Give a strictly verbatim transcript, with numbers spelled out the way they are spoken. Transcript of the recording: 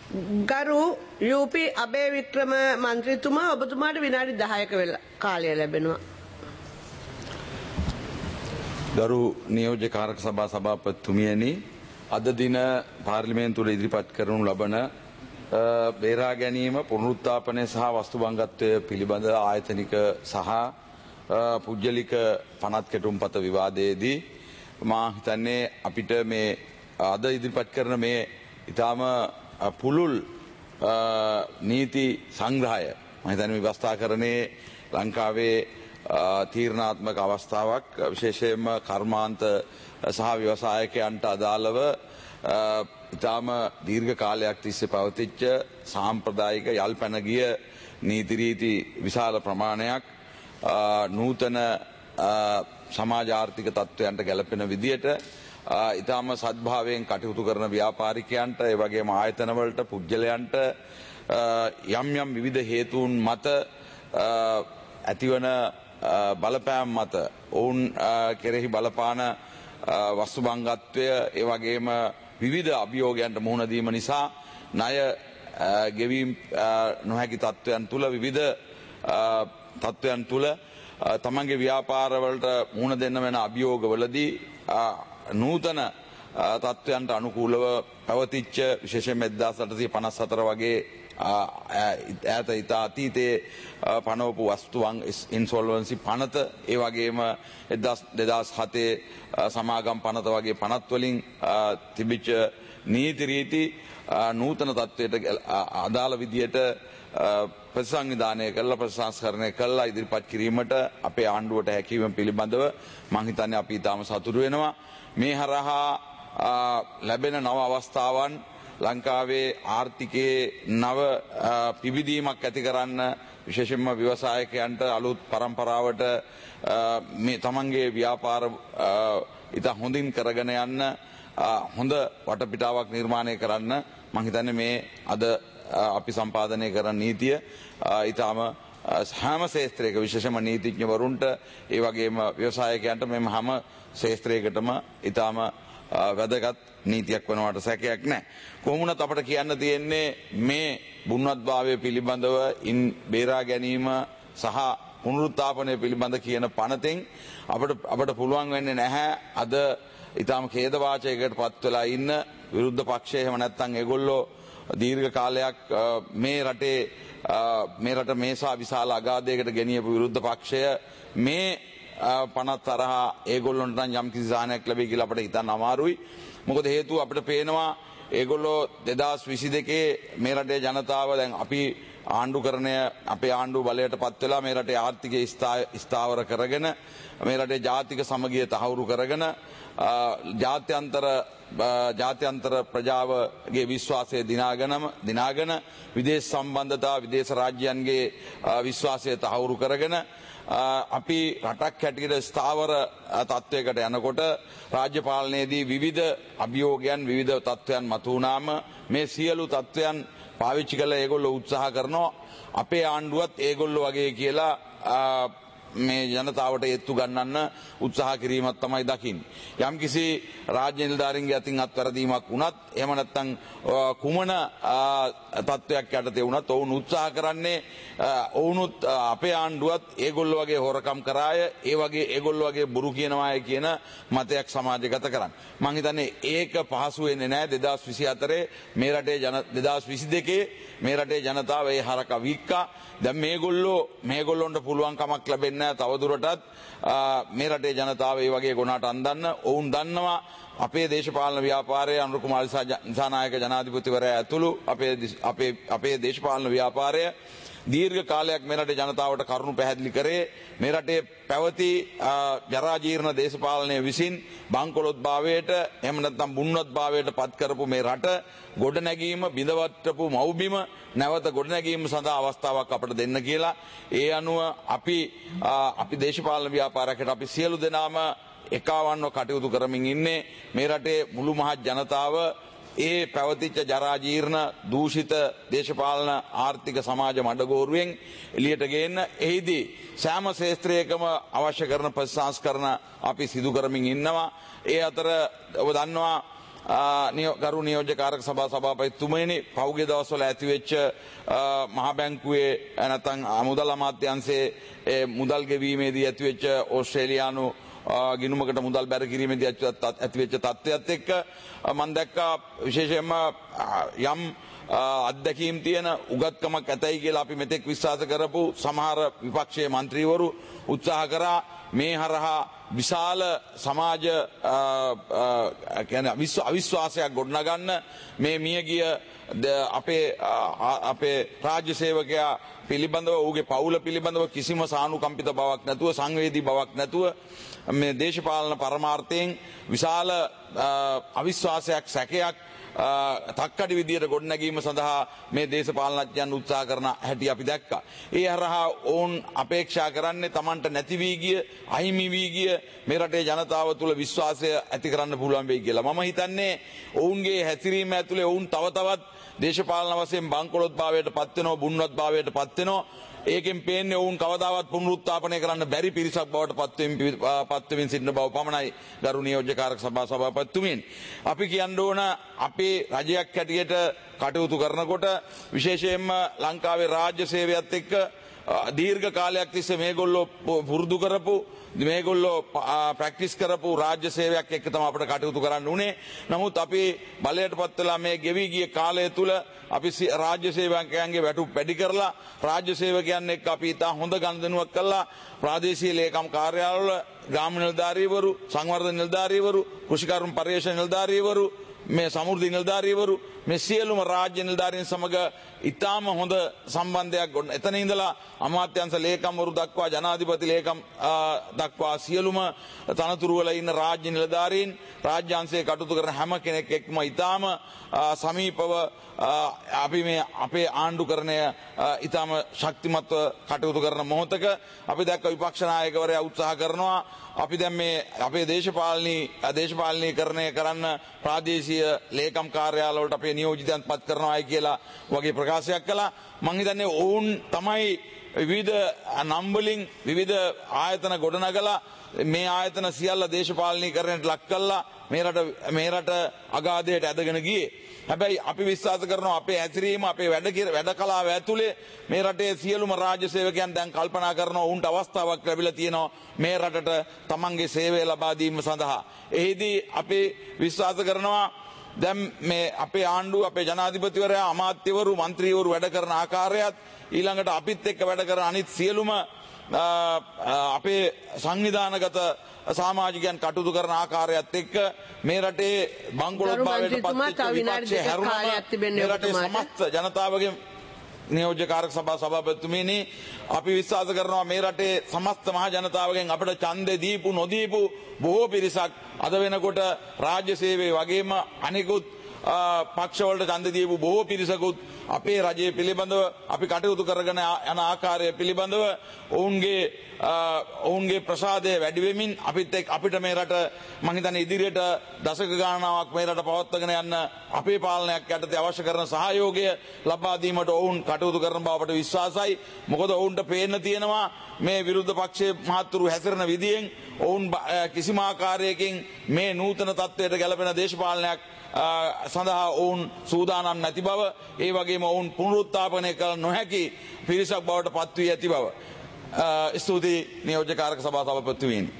ගරු යූපී අබේ වික්‍රම මන්ත්‍රීතුමා ඔබතුමාට විනාඩි දහයක වෙලා කාලය ලැබෙනවා. ගරු නියෝජ්‍ය කාරක සභා සභාපතිතුමියනි, අද දින පාර්ලිමේන්තුවේ ඉදිරිපත් කරනු ලබන බේරා ගැනීම පුනරුත්ථාපනය සහ වස්තු භංගත්වය පිළිබඳ ආයතනික සහ පුජ්‍යලික පනත් කෙටුම්පත විවාදයේදී මා හිතන්නේ අපිට මේ අද ඉදිරිපත් කරන මේ ඊටාම පුළුල් නීති සංග්‍රහය මම හිතන්නේ මේ ව්‍යවස්ථාකරණයේ ලංකාවේ තීරණාත්මක අවස්ථාවක්, විශේෂයෙන්ම කර්මාන්ත සහ ව්‍යවසායකයන්ට අදාළව ඉතාම දීර්ඝ කාලයක් තිස්සේ පවතිච්ච සාම්ප්‍රදායික යල් පැන ගිය නීති රීති විශාල ප්‍රමාණයක් නූතන සමාජ ආර්ථික තත්ත්වයන්ට ගැලපෙන විදියට ඉතාම සද්භාවයෙන් කටයුතු කරන ව්‍යාපාරිකයන්ට, ඒ වගේම ආයතනවලට, පුද්ගලයන්ට යම් යම් විවිධ හේතුන් මත ඇතිවන බලපෑම් මත ඔවුන් කෙරෙහි බලපාන වස්තු භංගත්වය, ඒ වගේම විවිධ අභියෝගයන්ට මුහුණ දීම නිසා ණය ගෙවීම් නොහැකි තත්ත්වයන් තුළ, විවිධ තත්ත්වයන් තුළ තමන්ගේ ව්‍යාපාරවලට මුහුණ දෙන්න වෙන අභියෝගවලදී නූතන තත්ත්වයන්ට අනුකූලව පැවතිච්ච, විශේෂයෙන් එක්දාස් අටසිය පනස් හතර වගේ ඈත ඉතා අතීතයේ පනවපු වස්තුවන් ඉන්සොල්වන්සි පනත, ඒ වගේම දෙදාස් හතේ සමාගම් පනත වගේ පනත් වලින් තිබිච්ච නීති රීති නූතන තත්ත්වයට අදාළ විදියට ප්‍රතිසංවිධානය කළා, ප්‍රතිසංස්කරණය කළා ඉදිරිපත් කිරීමට අපේ ආණ්ඩුවට හැකියවීම පිළිබඳව මම හිතන්නේ අපි ඊටම සතුටු වෙනවා. මේ හරහා ලැබෙන නව අවස්ථාවන් ලංකාවේ ආර්ථිකයේ නව පිබිදීමක් ඇති කරන්න, විශේෂයෙන්ම ව්‍යවසායකයන්ට අලුත් පරම්පරාවට මේ තමන්ගේ ව්‍යාපාර ඉතා හොඳින් කරගෙන යන්න හොඳ වටපිටාවක් නිර්මාණය කරන්න මම හිතන්නේ මේ අද අපි සම්පාදනය කරන නීතිය ඊටාම හැම ශේත්‍රයක, විශේෂම නීතිඥවරුන්ට, ඒ වගේම ව්‍යවසායකයන්ට මෙම හැම ශේත්‍රයකටම ඊටාම වැදගත් නීතියක් වෙනවට සැකයක් නැහැ. කොහොම වුණත් අපට කියන්න තියෙන්නේ මේ බුණ්වත්භාවය පිළිබඳව ඉන් බේරා ගැනීම සහ පුනරුත්ථාපනය පිළිබඳ කියන පනතෙන් අපට අපට පුළුවන් වෙන්නේ නැහැ අද ඊටාම ඛේද වාචයකට පත් වෙලා ඉන්න විරුද්ධ පක්ෂය, එහෙම නැත්නම් ඒගොල්ලෝ දීර්ඝ කාලයක් මේ රටේ මේ රට මේසා විශාල අගාධයකට ගෙනියපු විරුද්ධ පක්ෂය මේ පනත් තරහා ඒගොල්ලොන්ට නම් යම් කිසි සාහනයක් ලැබෙයි කියලා අපිට හිතන්න අමාරුයි. මොකද හේතුව අපිට පේනවා ඒගොල්ලෝ දෙදාස් විසි දෙකේ මේ රටේ ජනතාව දැන් අපි ආණ්ඩුකරණය අපේ ආණ්ඩුව බලයට පත් වෙලා මේ රටේ ආර්ථිකය ස්ථාවර කරගෙන, මේ රටේ ජාතික සමගිය තහවුරු කරගෙන, ජාත්‍යන්තර ජාත්‍යන්තර ප්‍රජාවගේ විශ්වාසය දිනාගෙනම දිනාගෙන, විදේශ සම්බන්ධතා, විදේශ රාජ්‍යයන්ගේ විශ්වාසය තහවුරු කරගෙන අපි රටක් හැටියට ස්ථාවර තත්ත්වයකට යනකොට රාජ්‍ය පාලනයේදී විවිධ අභියෝගයන්, විවිධ තත්ත්වයන් මතුවුණාම මේ සියලු තත්ත්වයන් පාවිච්චි කරලා ඒගොල්ලෝ උත්සාහ කරනවා අපේ ආණ්ඩුවත් ඒගොල්ලෝ වගේ කියලා මේ ජනතාවට ඒත්තු ගන්නන්න උත්සාහ කිරීමක් තමයි දකින්නේ. යම්කිසි රාජ්‍ය නිලධාරීන්ගේ අතින් අත්වැරදීමක් වුණත්, එහෙම නැත්නම් කුමන තත්ත්වයක් යටතේ වුණත් ඔවුන් උත්සාහ කරන්නේ ඔවුනුත් අපේ ආණ්ඩුවත් ඒගොල්ලෝ වගේ හොරකම් කරාය, ඒ වගේ ඒගොල්ලෝ වගේ බොරු කියනවාය කියන මතයක් සමාජගත කරන්න. මම හිතන්නේ ඒක පහසු වෙන්නේ නැහැ. දෙදාස් විසි හතරේ මේ රටේ ජන දෙදාස් විසි දෙකේ මේ රටේ ජනතාව ඒ හරක වික්කා. දැන් මේගොල්ලෝ මේගොල්ලොන්ට පුළුවන් කමක් ලැබෙන්නේ නැහැ තවදුරටත් මේ රටේ ජනතාව ඒ වගේ ගුණාට අන්දන්න. ඔවුන් දන්නවා අපේ දේශපාලන ව්‍යාපාරය, අනුර කුමාර දිසානායක ජනාධිපතිවරයා ඇතුළු අපේ අපේ අපේ දේශපාලන ව්‍යාපාරය දීර්ඝ කාලයක් මේ රටේ ජනතාවට කරුණු පැහැදිලි කරේ. මේ රටේ පැවති ජරා ජීර්ණ දේශපාලනය විසින් බංකොලොත් භාවයට, එහෙම නැත්නම් බුණ්වත් භාවයට පත් කරපු මේ රට ගොඩනැගීම, බිඳවට්ටපු මව්බිම නැවත ගොඩනැගීම සඳහා අවස්ථාවක් අපට දෙන්න කියලා. ඒ අනුව අපි අපි දේශපාලන ව්‍යාපාරයකට අපි සියලු දෙනාම එකවන්ව කටයුතු කරමින් ඉන්නේ. මේ රටේ මුළු මහත් ජනතාව ඒ පැවතිච්ච ජරා ජීර්ණ දූෂිත දේශපාලන ආර්ථික සමාජ මඩගෝරුවෙන් එළියට ගේන්න, එහිදී සෑම ශේත්‍රයකම අවශ්‍ය කරන ප්‍රතිසංස්කරණ අපි සිදු කරමින් ඉන්නවා. ඒ අතර ඔබ දන්නවා ගරු නියෝජ්‍ය කාරක සභා සභාපතිතුමනි පහුගිය දවස්වල ඇතිවෙච්ච මහ බැංකුවේ නැත්නම් මුදල් අමාත්‍යාංශයේ මුදල් ගෙවීමේදී ඇතිවෙච්ච ඕස්ට්‍රේලියානු ගිණුමකට මුදල් බැර කිරීමේදී ඇතිවෙච්ච තත්ත්වයක් එක්ක මම දැක්කා විශේෂයෙන්ම යම් අත්දැකීම් තියෙන උගත්කමක් ඇතයි කියලා අපි මෙතෙක් විශ්වාස කරපු සමහර විපක්ෂයේ මන්ත්‍රීවරු උත්සාහ කරා මේ හරහා විශාල සමාජ කියන්නේ අවිශ්වාසයක් ගොඩනගන්න මේ මියගිය අපේ අපේ රාජ්‍ය සේවකයා පිළිබඳව ඌගේ පවුල පිළිබඳව කිසිම සානුකම්පිත බවක් නැතුව සංවේදී බවක් නැතුව මේ දේශපාලන පරමාර්ථයෙන් විශාල අවිශ්වාසයක් සැකයක් තක්කඩි විදියට ගොඩනැගීම සඳහා මේ දේශපාලනඥයන් උත්සාහ කරන හැටි අපි දැක්කා. ඒ හරහා ඔවුන් අපේක්ෂා කරන්නේ Tamanට නැති වී ගිය, අහිමි වී ගිය මේ රටේ ජනතාව තුළ විශ්වාසය ඇති කරන්න පුළුවන් වෙයි කියලා. මම හිතන්නේ ඔවුන්ගේ හැසිරීම ඇතුලේ ඔවුන් තව තවත් දේශපාලන වශයෙන් බංකොලොත් භාවයට පත් වෙනවා, බුන්වත් භාවයට පත් වෙනවා. ඒකෙන් පේන්නේ ඔවුන් කවදාවත් පුනරුත්ථාපනය කරන්න බැරි පිරිසක් බවට පත් වෙමින් සිටින බව පමණයි ගරු නියෝජ්‍ය කාරක සභා සභාපතිතුමනි. අපි කියන්න ඕන අපේ රජයක් හැටියට කටයුතු කරනකොට විශේෂයෙන්ම ලංකාවේ රාජ්‍ය සේවයත් එක්ක දීර්ඝ කාලයක් තිස්සේ මේගොල්ලෝ පුරුදු කරපු මේගොල්ලෝ ප්‍රැක්ටිස් කරපු රාජ්‍ය සේවයක් එක්ක තමයි අපිට කටයුතු කරන්න උනේ. නමුත් අපි බලයටපත් වෙලා මේ ගෙවි ගිය කාලය තුල අපි රාජ්‍ය සේවකයන්ගේ වැටුප් වැඩි කරලා රාජ්‍ය සේවකයන් එක්ක අපි ඉතා හොඳ ගනුදෙනුවක් කළා. ප්‍රාදේශීය ලේකම් කාර්යාලවල ග්‍රාම නිලධාරීවරු, සංවර්ධන නිලධාරීවරු, කෘෂිකර්ම පරිශ්‍රණ නිලධාරීවරු, මේ සමෘද්ධි නිලධාරීවරු මේ සියලුම රාජ්‍ය නිලධාරීන් සමග ඉතාම හොඳ සම්බන්ධයක් ගොඩ එතන ඉඳලා අමාත්‍යාංශ ලේකම්වරු දක්වා ජනාධිපති ලේකම් දක්වා සියලුම තනතුරු වල ඉන්න රාජ්‍ය නිලධාරීන් රාජ්‍යාංශයේ කටයුතු කරන හැම කෙනෙක් එක්කම ඉතාම සමීපව අපි මේ අපේ ආණ්ඩුකරණය ඉතාම ශක්තිමත්ව කටයුතු කරන මොහොතක අපි දැක්ක විපක්ෂ නායකවරයා උත්සාහ කරනවා අපි දැන් මේ අපේ දේශපාලනී දේශපාලනීකරණය කරන්න ප්‍රාදේශීය ලේකම් කාර්යාලවලට අපේ නියෝජිතයන් පත් කරනවායි කියලා වගේ ප්‍රකාශයක් කළා. මම හිතන්නේ ඔවුන් තමයි විවිධ නම් වලින් විවිධ ආයතන ගොඩනගලා මේ ආයතන සියල්ල දේශපාලනීකරණයට ලක් කළා මේ රට මේ රට අගාධයට ඇදගෙන ගියේ. හැබැයි අපි විශ්වාස කරනවා අපේ ඇතිරීම අපේ වැඩ වැඩ කලාව ඇතුලේ මේ රටේ සියලුම රාජ්‍ය සේවකයන් දැන් කල්පනා කරනවා උන්ට අවස්ථාවක් ලැබිලා තියෙනවා මේ රටට තමන්ගේ සේවය ලබා දීම සඳහා. එහිදී අපි විශ්වාස කරනවා දැන් මේ අපේ ආණ්ඩුව අපේ ජනාධිපතිවරයා අමාත්‍යවරු මන්ත්‍රීවරු වැඩ කරන ආකාරයත් ඊළඟට අපිත් එක්ක වැඩ කරන අනිත් සියලුම අපේ සංවිධානගත සමාජිකයන් කටයුතු කරන ආකාරයත් එක්ක මේ රටේ බංකොලොත් භාවයට පත් වෙච්ච විපක්ෂය හැරුණාම මේ රටේ සමස්ත ජනතාවගේ නියෝජ්‍ය කාරක සභා සභාපතිතුමනි අපි විශ්වාස කරනවා මේ රටේ සමස්ත මහ ජනතාවගෙන් අපිට ඡන්දේ දීපු නොදීපු බොහෝ පිරිසක් අද වෙනකොට රාජ්‍ය සේවයේ වගේම අනිකුත් පක්ෂවලට ඡන්ද දීපු බොහෝ පිරිසකුත් අපේ රජයේ පිළිබඳව අපි කටයුතු කරගෙන යන ආකාරය පිළිබඳව ඔවුන්ගේ ඔවුන්ගේ ප්‍රසාදය වැඩි වෙමින් අපිත් එක්ක අපිට මේ රට මම හිතන්නේ ඉදිරියට දශක ගණනාවක් මේ රට පවත්වාගෙන යන්න අපේ පාලනයක් යටතේ අවශ්‍ය කරන සහයෝගය ලබා දීමට ඔවුන් කටයුතු කරන බව අපට විශ්වාසයි. මොකද ඔවුන්ට පේන්න තියෙනවා මේ විරුද්ධ පක්ෂයේ මහත්තුරු හැසිරෙන විදියෙන් ඔවුන් කිසිම ආකාරයකින් මේ නූතන තත්ත්වයට ගැලපෙන දේශපාලනයක් සඳහා ඔවුන් සූදානම් නැති බව ඒ වගේම ඔවුන් පුනරුත්ථාපනය කළ නොහැකි පිරිසක් බවට පත් වී ඇති බව ස්තුතියි නියෝජ්‍ය කාරක සභා සභාපතිතුමනි.